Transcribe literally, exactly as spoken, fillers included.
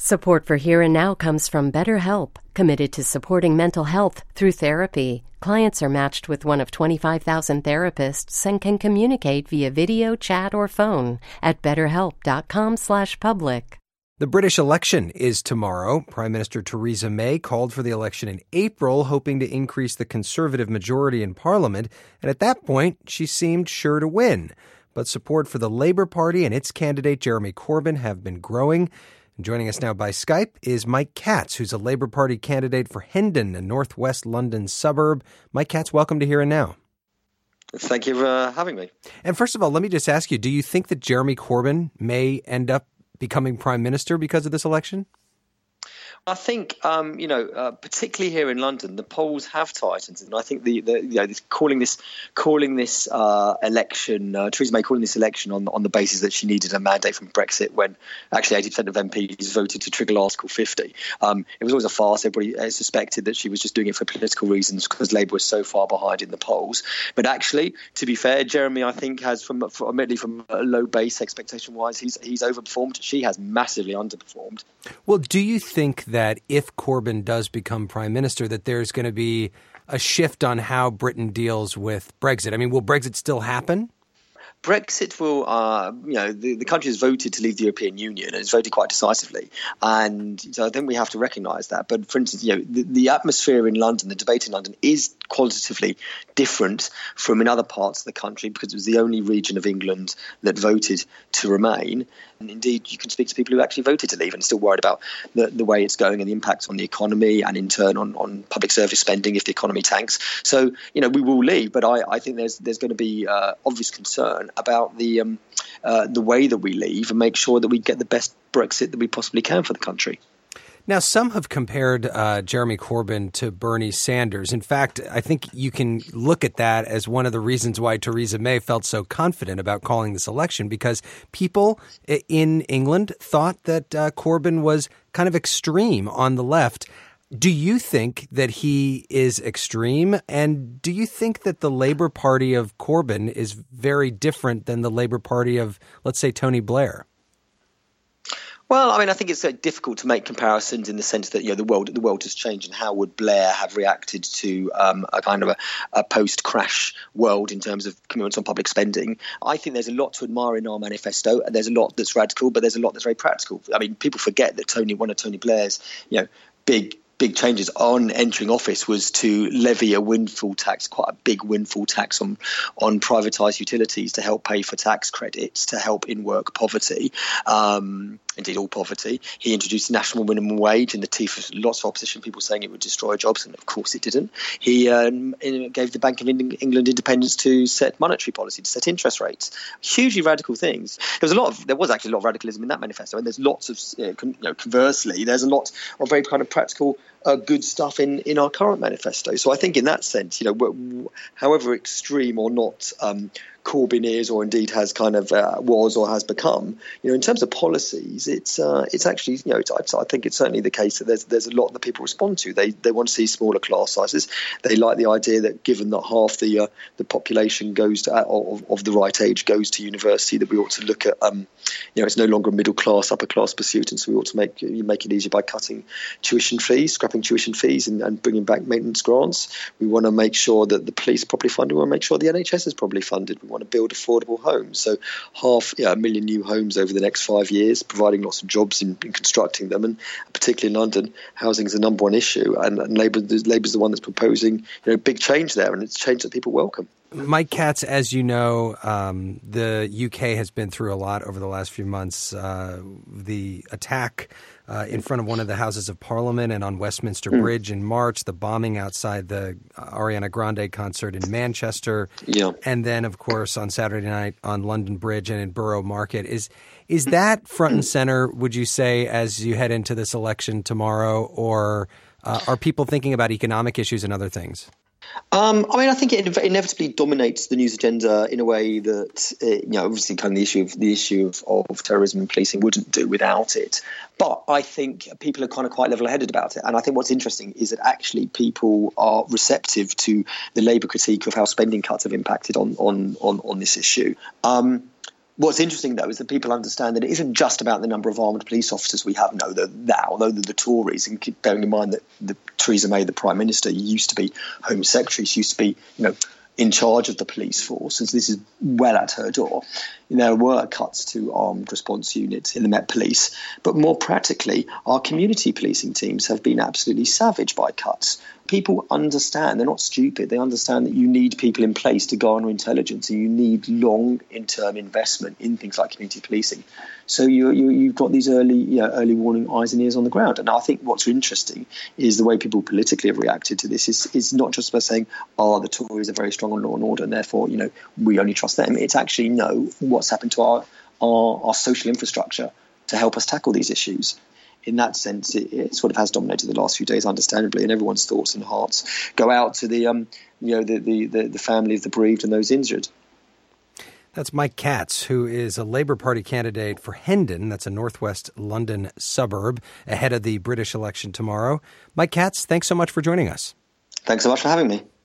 Support for Here and Now comes from BetterHelp, committed to supporting mental health through therapy. Clients are matched with one of twenty-five thousand therapists and can communicate via video, chat, or phone at betterhelp.com slash public. The British election is tomorrow. Prime Minister Theresa May called for the election in April, hoping to increase the Conservative majority in Parliament. And at that point, she seemed sure to win. But support for the Labour Party and its candidate, Jeremy Corbyn, have been growing. Joining us now by Skype is Mike Katz, who's a Labour Party candidate for Hendon, a northwest London suburb. Mike Katz, welcome to Here and Now. Thank you for having me. And first of all, let me just ask you, do you think that Jeremy Corbyn may end up becoming prime minister because of this election? I think, um, you know, uh, particularly here in London, the polls have tightened, and I think the, the you know, this, calling this calling this uh, election, uh, Theresa May calling this election on on the basis that she needed a mandate from Brexit when actually eighty percent of M Ps voted to trigger Article fifty. Um, it was always a farce. Everybody uh, suspected that she was just doing it for political reasons because Labour was so far behind in the polls. But actually, to be fair, Jeremy, I think, has, from, from admittedly from a low base expectation-wise, he's he's overperformed. She has massively underperformed. Well, do you think that that if Corbyn does become prime minister, that there's going to be a shift on how Britain deals with Brexit? I mean, will Brexit still happen? Brexit will, uh, you know, the, the country has voted to leave the European Union and it's voted quite decisively. And so I think we have to recognise that. But for instance, you know, the, the atmosphere in London, the debate in London is qualitatively different from in other parts of the country because it was the only region of England that voted to remain. And indeed, you can speak to people who actually voted to leave and still worried about the, the way it's going and the impacts on the economy and in turn on, on public service spending if the economy tanks. So, you know, we will leave, but I, I think there's there's going to be uh, obvious concern about the um, uh, the way that we leave and make sure that we get the best Brexit that we possibly can for the country. Now, some have compared uh, Jeremy Corbyn to Bernie Sanders. In fact, I think you can look at that as one of the reasons why Theresa May felt so confident about calling this election, because people in England thought that uh, Corbyn was kind of extreme on the left. Do you think that he is extreme? And do you think that the Labour Party of Corbyn is very different than the Labour Party of, let's say, Tony Blair? Well, I mean, I think it's uh, difficult to make comparisons in the sense that, you know, the world the world has changed, and how would Blair have reacted to um, a kind of a, a post-crash world in terms of commitments on public spending. I think there's a lot to admire in our manifesto, and there's a lot that's radical, but there's a lot that's very practical. I mean, people forget that Tony, one of Tony Blair's, you know, big big changes on entering office was to levy a windfall tax, quite a big windfall tax on on privatised utilities to help pay for tax credits, to help in work poverty, um, indeed all poverty. He introduced the national minimum wage in the teeth of lots of opposition, people saying it would destroy jobs, and of course it didn't. He um, gave the Bank of England independence to set monetary policy, to set interest rates. Hugely radical things. There was a lot of, there was actually a lot of radicalism in that manifesto, and there's lots of, you know, con- you know conversely, there's a lot of very kind of practical Uh, good stuff in, in our current manifesto. So I think in that sense, you know, w- however extreme or not um, Corbyn is, or indeed has kind of uh, was or has become, you know, in terms of policies, it's uh, it's actually, you know, it's, it's, I think it's certainly the case that there's there's a lot that people respond to. They they want to see smaller class sizes. They like the idea that given that half the uh, the population goes to uh, of, of the right age goes to university, that we ought to look at, um, you know, it's no longer a middle class, upper class pursuit, and so we ought to make you make it easier by cutting tuition fees, scrapping tuition fees, and, and bringing back maintenance grants. We want to make sure that the police are properly funded. We want to make sure the N H S is properly funded. We want to build affordable homes. So half yeah, a million new homes over the next five years, providing lots of jobs in, in constructing them. And particularly in London, housing is the number one issue. And, and Labour Labour's the one that's proposing, you know, big change there. And it's change that people welcome. Mike Katz, as you know, um, the U K has been through a lot over the last few months. Uh, the attack uh, in front of one of the Houses of Parliament and on Westminster mm. Bridge in March, the bombing outside the Ariana Grande concert in Manchester, yeah. and then, of course, on Saturday night on London Bridge and in Borough Market. Is is that front and center, would you say, as you head into this election tomorrow, or uh, are people thinking about economic issues and other things? Um, I mean, I think it inevitably dominates the news agenda in a way that, uh, you know, obviously kind of the issue of the issue of, of terrorism and policing wouldn't do without it. But I think people are kind of quite level-headed about it. And I think what's interesting is that actually people are receptive to the Labour critique of how spending cuts have impacted on on on, on this issue. Um, What's interesting, though, is that people understand that it isn't just about the number of armed police officers we have now, now although the, the Tories, and keep bearing in mind that the, Theresa May, the Prime Minister, used to be Home Secretary, she used to be, you know, in charge of the police force, as this is well at her door. There were cuts to armed response units in the Met Police, but more practically, our community policing teams have been absolutely savaged by cuts. People understand, they're not stupid, they understand that you need people in place to garner intelligence, and you need long-term investment in things like community policing. So you, you, you've got these early you know, early warning eyes and ears on the ground. And I think what's interesting is the way people politically have reacted to this is, is not just by saying, oh, the Tories are very strong on law and order, and therefore, you know, we only trust them. It's actually, no, what's happened to our, our, our social infrastructure to help us tackle these issues. In that sense, it, it sort of has dominated the last few days, understandably, and everyone's thoughts and hearts go out to the, um, you know, the, the, the, the family of the bereaved and those injured. That's Mike Katz, who is a Labour Party candidate for Hendon. That's a northwest London suburb ahead of the British election tomorrow. Mike Katz, thanks so much for joining us. Thanks so much for having me.